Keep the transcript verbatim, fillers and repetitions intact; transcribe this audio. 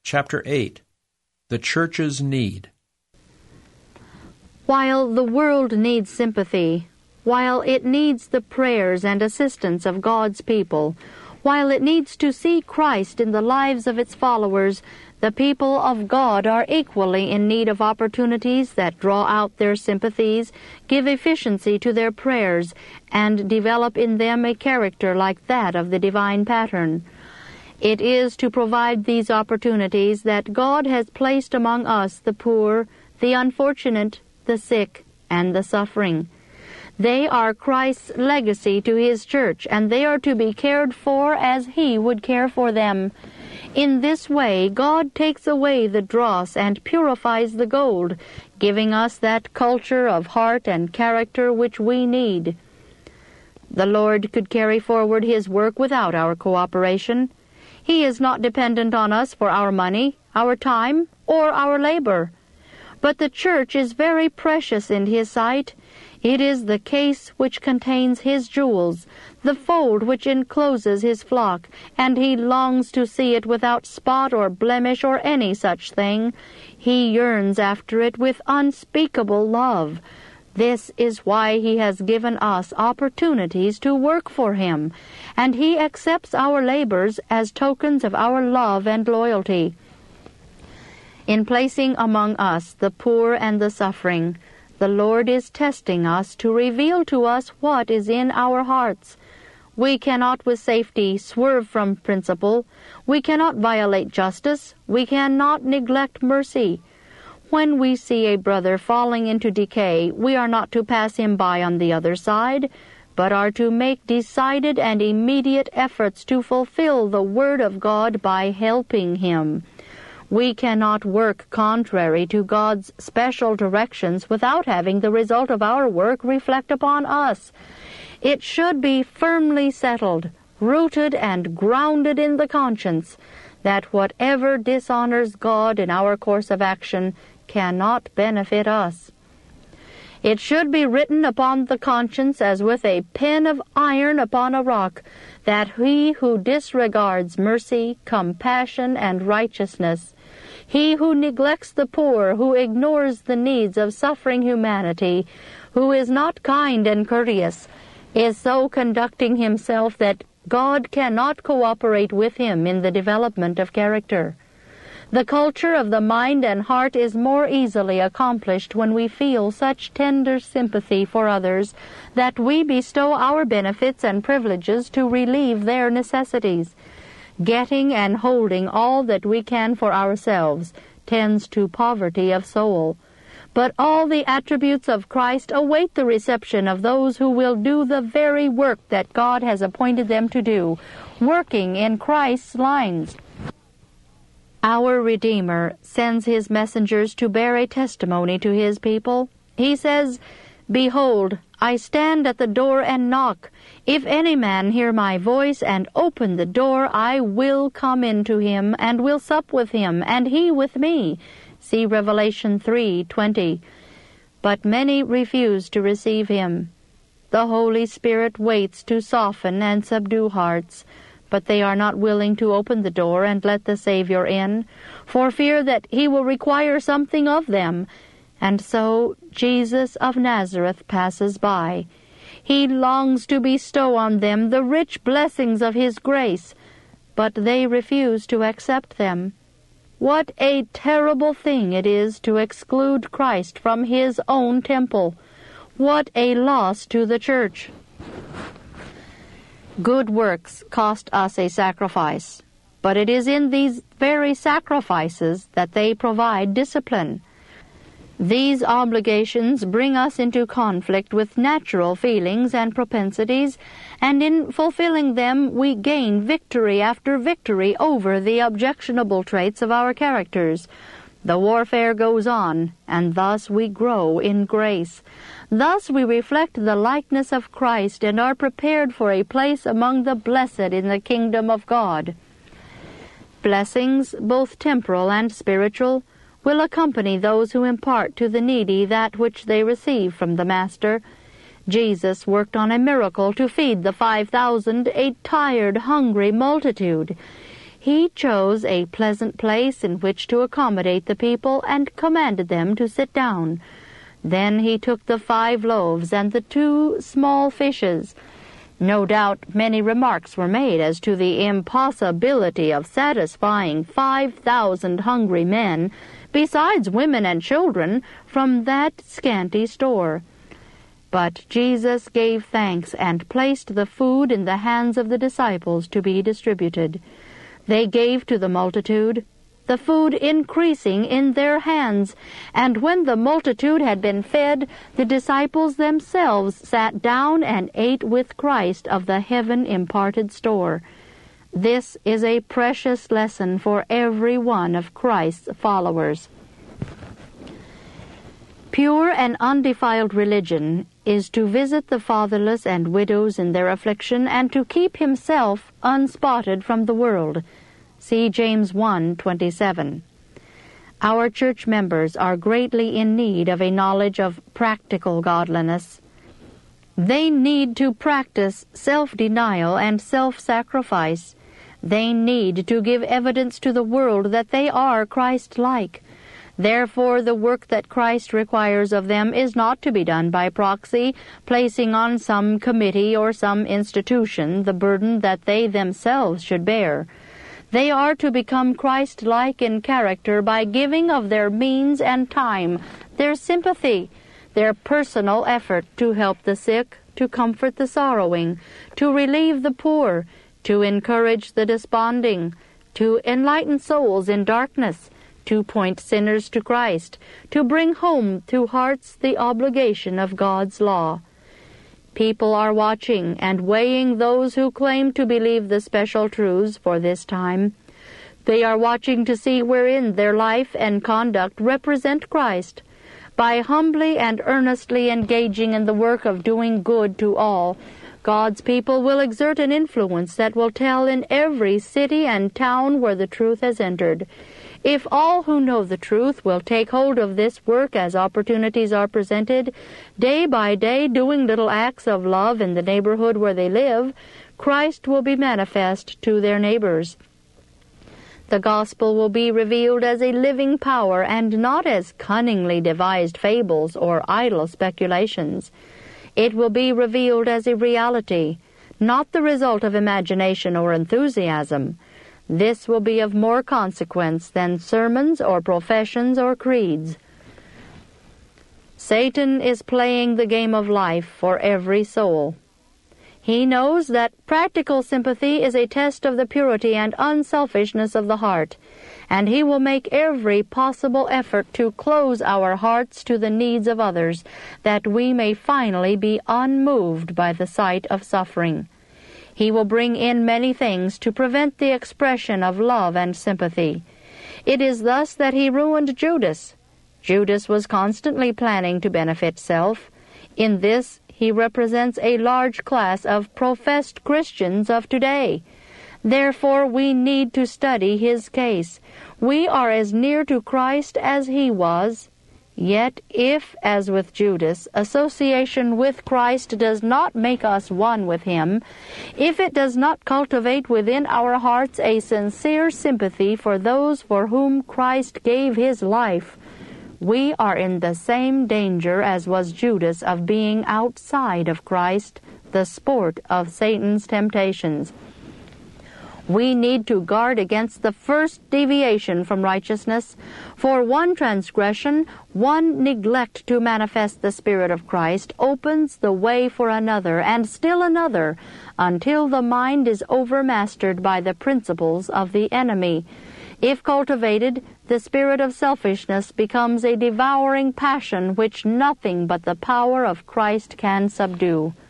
Chapter eight. The Church's Need. While the world needs sympathy, while it needs the prayers and assistance of God's people, while it needs to see Christ in the lives of its followers, the people of God are equally in need of opportunities that draw out their sympathies, give efficiency to their prayers, and develop in them a character like that of the divine pattern. It is to provide these opportunities that God has placed among us the poor, the unfortunate, the sick, and the suffering. They are Christ's legacy to His church, and they are to be cared for as He would care for them. In this way, God takes away the dross and purifies the gold, giving us that culture of heart and character which we need. The Lord could carry forward His work without our cooperation. He is not dependent on us for our money, our time, or our labor. But the church is very precious in His sight. It is the case which contains His jewels, the fold which encloses His flock, and He longs to see it without spot or blemish or any such thing. He yearns after it with unspeakable love. This is why He has given us opportunities to work for Him, and He accepts our labors as tokens of our love and loyalty. In placing among us the poor and the suffering, the Lord is testing us to reveal to us what is in our hearts. We cannot with safety swerve from principle. We cannot violate justice. We cannot neglect mercy. When we see a brother falling into decay, we are not to pass him by on the other side, but are to make decided and immediate efforts to fulfill the Word of God by helping him. We cannot work contrary to God's special directions without having the result of our work reflect upon us. It should be firmly settled, rooted and grounded in the conscience, that whatever dishonors God in our course of action cannot benefit us. It should be written upon the conscience as with a pen of iron upon a rock, that he who disregards mercy, compassion, and righteousness, he who neglects the poor, who ignores the needs of suffering humanity, who is not kind and courteous, is so conducting himself that God cannot cooperate with him in the development of character. The culture of the mind and heart is more easily accomplished when we feel such tender sympathy for others that we bestow our benefits and privileges to relieve their necessities. Getting and holding all that we can for ourselves tends to poverty of soul. But all the attributes of Christ await the reception of those who will do the very work that God has appointed them to do, working in Christ's lines. Our Redeemer sends His messengers to bear a testimony to His people. He says, "Behold, I stand at the door and knock. If any man hear my voice and open the door, I will come into him, and will sup with him, and he with me." See Revelation three twenty. But many refuse to receive Him. The Holy Spirit waits to soften and subdue hearts, but they are not willing to open the door and let the Savior in, for fear that He will require something of them. And so Jesus of Nazareth passes by. He longs to bestow on them the rich blessings of His grace, but they refuse to accept them. What a terrible thing it is to exclude Christ from His own temple! What a loss to the church! Good works cost us a sacrifice, but it is in these very sacrifices that they provide discipline. These obligations bring us into conflict with natural feelings and propensities, and in fulfilling them we gain victory after victory over the objectionable traits of our characters. The warfare goes on, and thus we grow in grace. Thus we reflect the likeness of Christ and are prepared for a place among the blessed in the kingdom of God. Blessings, both temporal and spiritual, will accompany those who impart to the needy that which they receive from the Master. Jesus worked on a miracle to feed the five thousand, a tired, hungry multitude. He chose a pleasant place in which to accommodate the people and commanded them to sit down. Then he took the five loaves and the two small fishes. No doubt many remarks were made as to the impossibility of satisfying five thousand hungry men, besides women and children, from that scanty store. But Jesus gave thanks and placed the food in the hands of the disciples to be distributed. They gave to the multitude, the food increasing in their hands. And when the multitude had been fed, the disciples themselves sat down and ate with Christ of the heaven-imparted store. This is a precious lesson for every one of Christ's followers. Pure and undefiled religion is to visit the fatherless and widows in their affliction and to keep himself unspotted from the world. See James one twenty-seven. Our church members are greatly in need of a knowledge of practical godliness. They need to practice self-denial and self-sacrifice. They need to give evidence to the world that they are Christ-like. Therefore, the work that Christ requires of them is not to be done by proxy, placing on some committee or some institution the burden that they themselves should bear. They are to become Christ-like in character by giving of their means and time, their sympathy, their personal effort to help the sick, to comfort the sorrowing, to relieve the poor, to encourage the desponding, to enlighten souls in darkness, to point sinners to Christ, to bring home to hearts the obligation of God's law. People are watching and weighing those who claim to believe the special truths for this time. They are watching to see wherein their life and conduct represent Christ. By humbly and earnestly engaging in the work of doing good to all, God's people will exert an influence that will tell in every city and town where the truth has entered. If all who know the truth will take hold of this work as opportunities are presented, day by day doing little acts of love in the neighborhood where they live, Christ will be manifest to their neighbors. The gospel will be revealed as a living power and not as cunningly devised fables or idle speculations. It will be revealed as a reality, not the result of imagination or enthusiasm. This will be of more consequence than sermons or professions or creeds. Satan is playing the game of life for every soul. He knows that practical sympathy is a test of the purity and unselfishness of the heart, and he will make every possible effort to close our hearts to the needs of others, that we may finally be unmoved by the sight of suffering. He will bring in many things to prevent the expression of love and sympathy. It is thus that he ruined Judas. Judas was constantly planning to benefit self. In this, he represents a large class of professed Christians of today. Therefore, we need to study his case. We are as near to Christ as he was. Yet, if, as with Judas, association with Christ does not make us one with him, if it does not cultivate within our hearts a sincere sympathy for those for whom Christ gave his life, we are in the same danger as was Judas of being outside of Christ, the sport of Satan's temptations. We need to guard against the first deviation from righteousness, for one transgression, one neglect to manifest the Spirit of Christ opens the way for another, and still another, until the mind is overmastered by the principles of the enemy. If cultivated, the spirit of selfishness becomes a devouring passion which nothing but the power of Christ can subdue.